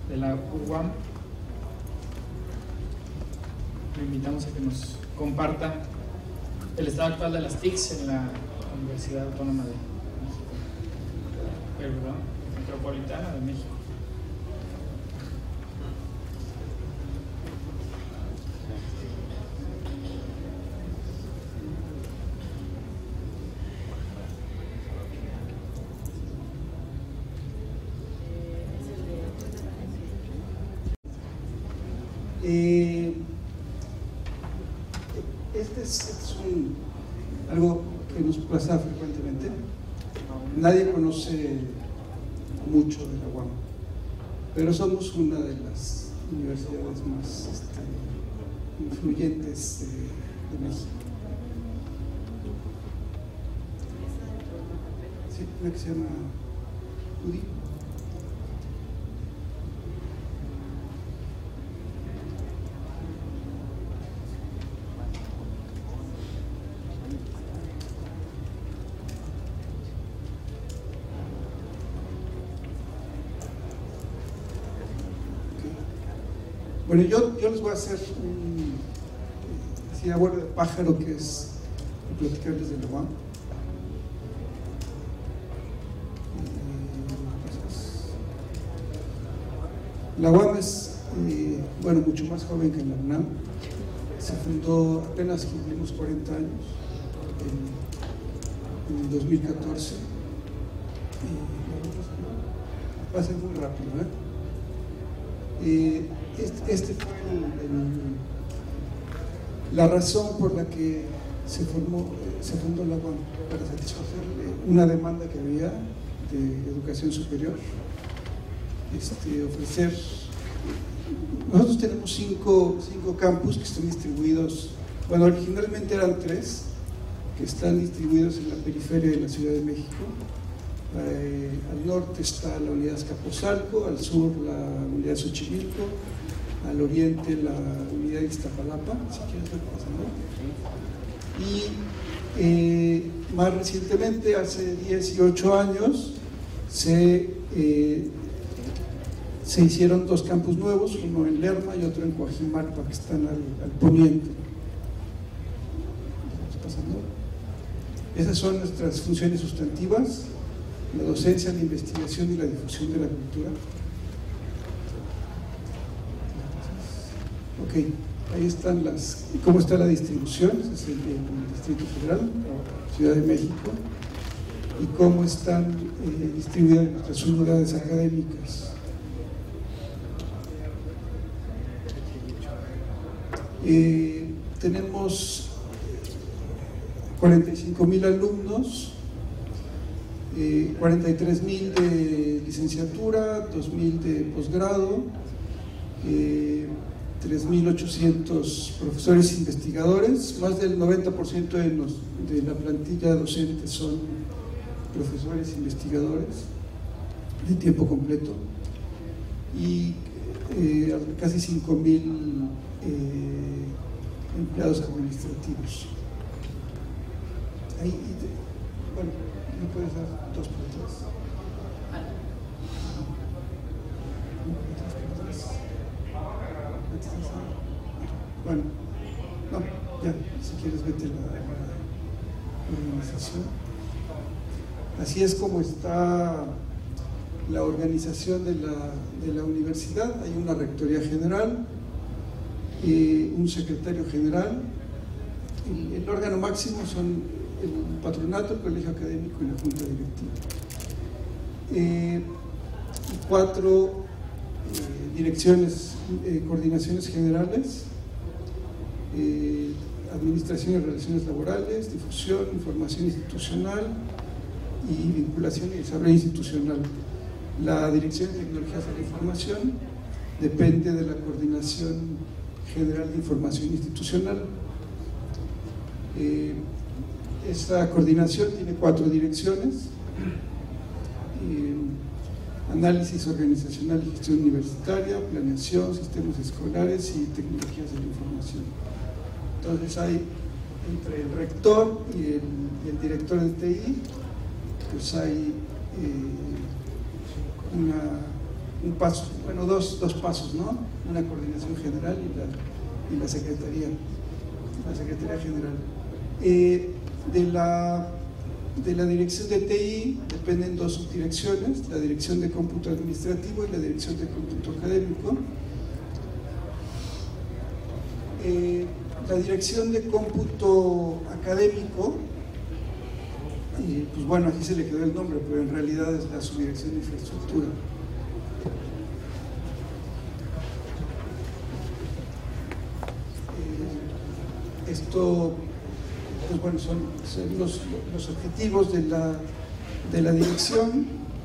de la UAM. Le invitamos a que nos comparta el estado actual de las TICs en la Universidad Autónoma de México, perdón, Metropolitana de México. Este es algo que nos pasa frecuentemente. Nadie conoce mucho de la UAM, pero somos una de las universidades más influyentes de México. Sí, una que se llama UDI. Bueno, yo les voy a hacer así abuelo de pájaro, que es platicarles de la UAM. La UAM es, bueno, mucho más joven que la UNAM. Se fundó apenas cumplimos 40 años, en el 2014. Pasa muy rápido, Este fue la razón por la que se fundó la UAM, para satisfacer una demanda que había de educación superior. Ofrecer, nosotros tenemos cinco campus que están distribuidos, bueno, originalmente eran 3, que están distribuidos en la periferia de la Ciudad de México. Al norte está la unidad Azcapotzalco, al sur la unidad Xochimilco, al oriente la unidad Iztapalapa, si quieres ver pasando. Y más recientemente, hace 18 años, se hicieron 2 campus nuevos, uno en Lerma y otro en Coajimalpa, que están al poniente. Pasando. Esas son nuestras funciones sustantivas: la docencia, la investigación y la difusión de la cultura. Ok, ahí están cómo está la distribución. Ese es el Distrito Federal, Ciudad de México, y cómo están distribuidas nuestras unidades académicas. Tenemos 45,000 alumnos, 43,000 de licenciatura, 2,000 de posgrado, 3,800 profesores investigadores. Más del 90% de la plantilla docente son profesores investigadores de tiempo completo, y casi 5,000 empleados administrativos. Ahí, bueno, ¿me puedes dar 2 por 3? Bueno, no, ya, si quieres vete la organización. Así es como está la organización de la universidad. Hay una rectoría general, un secretario general, y el órgano máximo son el patronato, el colegio académico y la junta directiva. Y 4 direcciones, coordinaciones generales, administración y relaciones laborales, difusión, información institucional y vinculación y desarrollo institucional. La dirección de tecnologías de la información depende de la coordinación general de información institucional. Esta coordinación tiene 4 direcciones: análisis organizacional y gestión universitaria, planeación, sistemas escolares y tecnologías de la información. Entonces hay, entre el rector y el director de TI, pues hay un paso, bueno, dos pasos, ¿no? Una coordinación general y la Secretaría General. De la dirección de TI dependen dos subdirecciones, la dirección de cómputo administrativo y la dirección de cómputo académico. La dirección de cómputo académico, pues bueno, aquí se le quedó el nombre, pero en realidad es la subdirección de infraestructura. Esto, pues bueno, son los objetivos de la dirección,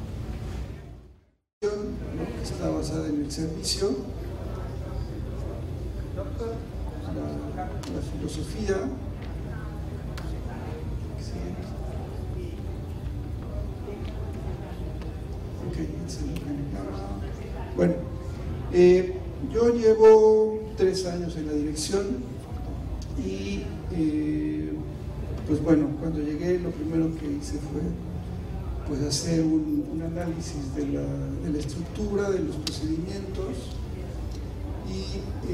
¿no? Que está basada en el servicio, la filosofía. Bueno, yo llevo 3 años en la dirección y pues bueno, cuando llegué lo primero que hice fue pues hacer un análisis de la estructura, de los procedimientos y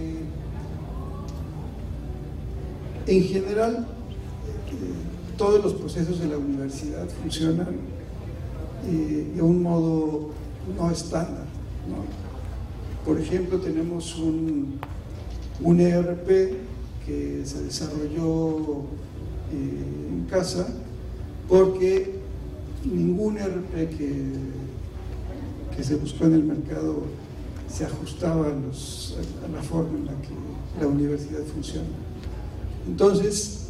en general todos los procesos de la universidad funcionan de un modo no estándar, ¿no? Por ejemplo, tenemos un ERP que se desarrolló en casa porque ningún ERP que se buscó en el mercado se ajustaba a la forma en la que la universidad funciona. Entonces,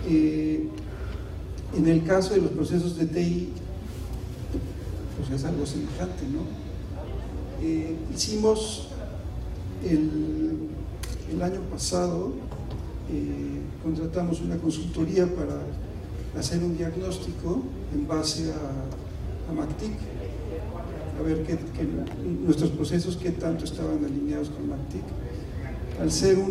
en el caso de los procesos de TI, pues es algo semejante, ¿no? Hicimos el año pasado, contratamos una consultoría para hacer un diagnóstico en base a MACTIC, a ver nuestros procesos qué tanto estaban alineados con MACTIC. Al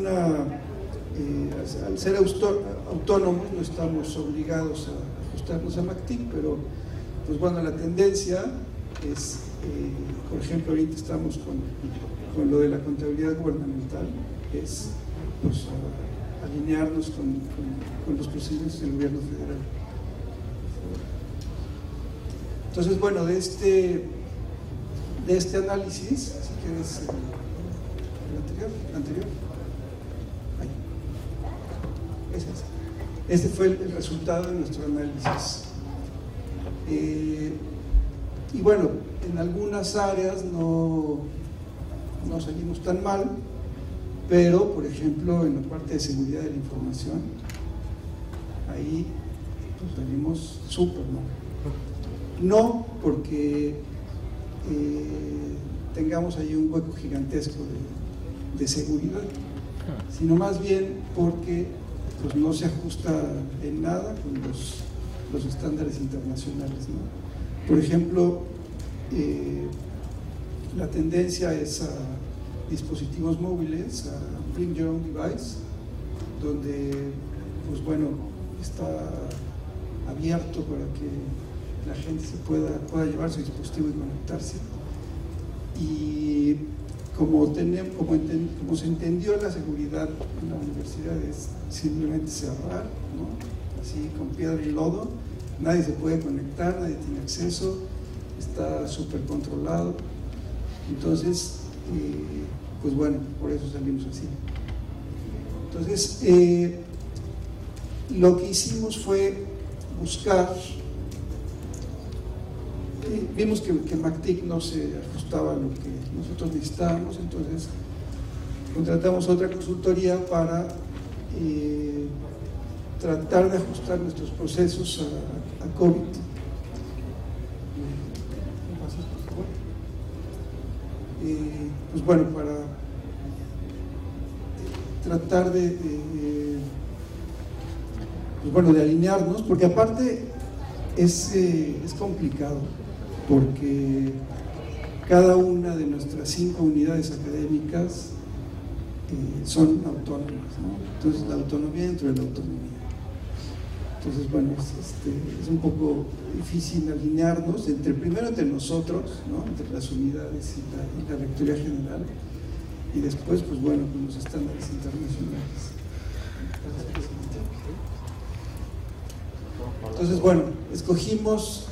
ser autónomos no estamos obligados a ajustarnos a MACTIC, pero pues bueno, la tendencia es, por ejemplo, ahorita estamos con lo de la contabilidad gubernamental, es pues, alinearnos con los procedimientos del gobierno federal. Entonces, bueno, de este análisis, si quieres, el anterior. Ahí. Este fue el resultado de nuestro análisis. Y bueno, en algunas áreas no salimos tan mal, pero por ejemplo en la parte de seguridad de la información, ahí pues salimos súper mal. No porque tengamos ahí un hueco gigantesco de seguridad, sino más bien porque pues, no se ajusta en nada con los estándares internacionales, ¿no? Por ejemplo, la tendencia es a dispositivos móviles, a Bring Your Own Device, donde pues bueno, está abierto para que la gente pueda llevar su dispositivo y conectarse. Y como se entendió la seguridad en la universidad es simplemente cerrar, ¿no? Así con piedra y lodo, nadie se puede conectar, nadie tiene acceso, está súper controlado. Entonces, pues bueno, por eso salimos así. Entonces, lo que hicimos fue buscar, vimos que MACTIC no se ajustaba a lo que nosotros necesitábamos, entonces contratamos otra consultoría para tratar de ajustar nuestros procesos a COVID. Pues bueno, para tratar de alinearnos, porque aparte es complicado, porque cada una de nuestras 5 unidades académicas son autónomas, ¿no? Entonces la autonomía dentro de la autonomía. Entonces, bueno, es un poco difícil alinearnos primero entre nosotros, ¿no? Entre las unidades y la Rectoría General, y después, pues bueno, con los estándares internacionales. Entonces, bueno, escogimos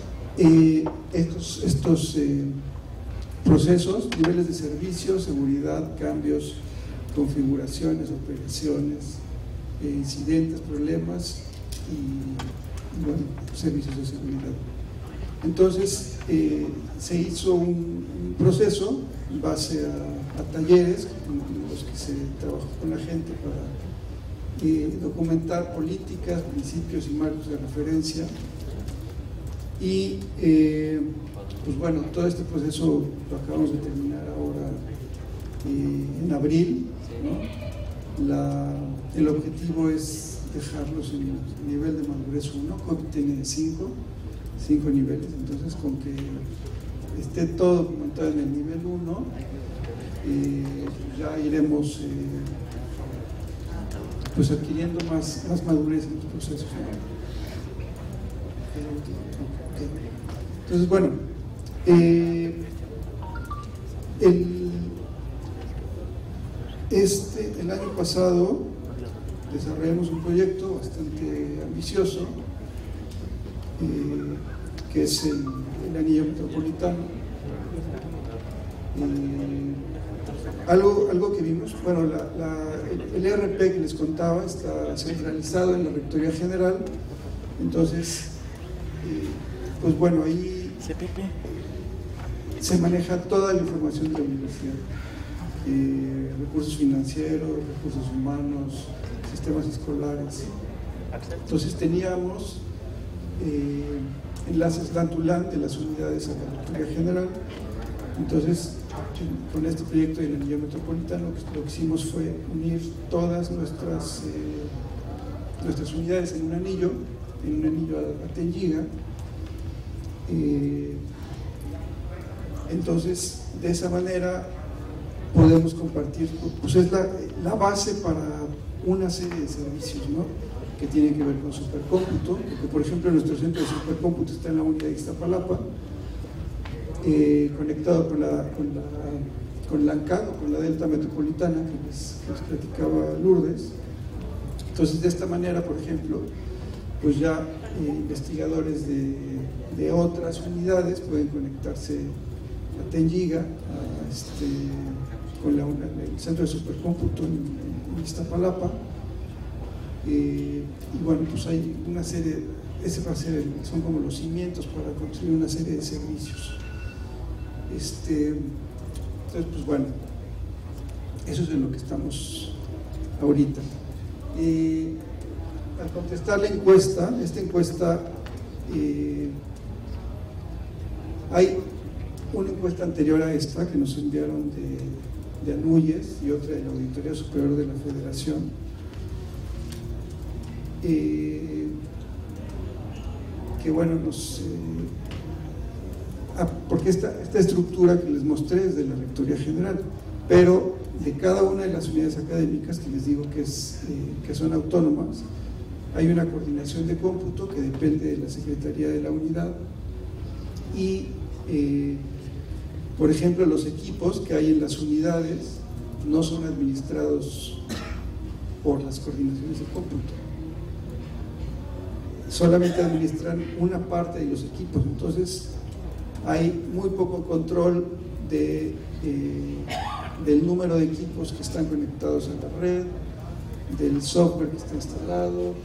estos procesos, niveles de servicio, seguridad, cambios, configuraciones, operaciones, incidentes, problemas y bueno, servicios de seguridad. Entonces se hizo un proceso en base a talleres en los que se trabajó con la gente para documentar políticas, principios y marcos de referencia. Y pues bueno, todo este proceso lo acabamos de terminar ahora en abril, ¿no? El objetivo es dejarlos en el nivel de madurez 1, COBI tiene 5 niveles, entonces con que esté todo documentado en el nivel 1, ya iremos pues adquiriendo más madurez en los procesos, ¿no? Entonces, bueno, el año pasado desarrollamos un proyecto bastante ambicioso, que es el anillo metropolitano. Algo que vimos, bueno, el ERP que les contaba está centralizado en la Rectoría General, entonces, pues bueno, ahí se maneja toda la información de la universidad, recursos financieros, recursos humanos, sistemas escolares. Entonces teníamos enlaces LAN-to-LAN de las unidades a la Rectoría General. Entonces, con este proyecto del anillo metropolitano, lo que hicimos fue unir todas nuestras unidades en un anillo a 10 giga. Entonces, de esa manera podemos compartir, pues es la base para una serie de servicios, ¿no? Que tienen que ver con supercómputo, porque por ejemplo nuestro centro de supercómputo está en la unidad de Iztapalapa, conectado con la ANCAD, con la Delta Metropolitana que les platicaba Lourdes. Entonces, de esta manera, por ejemplo, pues ya investigadores de otras unidades pueden conectarse a 10 giga con el centro de supercómputo en Iztapalapa. Y bueno, pues hay una serie, son como los cimientos para construir una serie de servicios. Entonces, pues bueno, eso es en lo que estamos ahorita. Al contestar la encuesta, hay una encuesta anterior a esta que nos enviaron de ANUYES y otra de la Auditoría Superior de la Federación, que bueno, porque esta estructura que les mostré es de la Rectoría General, pero de cada una de las unidades académicas que les digo que son autónomas, hay una coordinación de cómputo que depende de la Secretaría de la unidad y, por ejemplo, los equipos que hay en las unidades no son administrados por las coordinaciones de cómputo, solamente administran una parte de los equipos, entonces hay muy poco control del número de equipos que están conectados a la red, del software que está instalado,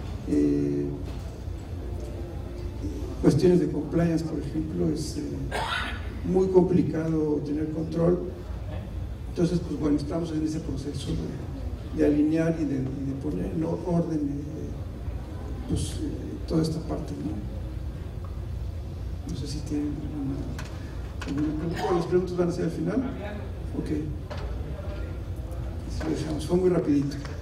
cuestiones de compliance, por ejemplo, es muy complicado tener control. Entonces, pues bueno, estamos en ese proceso de alinear y de poner en orden pues, toda esta parte, ¿no? No sé si tienen alguna pregunta. ¿Las preguntas van a ser al final? Ok. Así lo dejamos. Fue muy rapidito.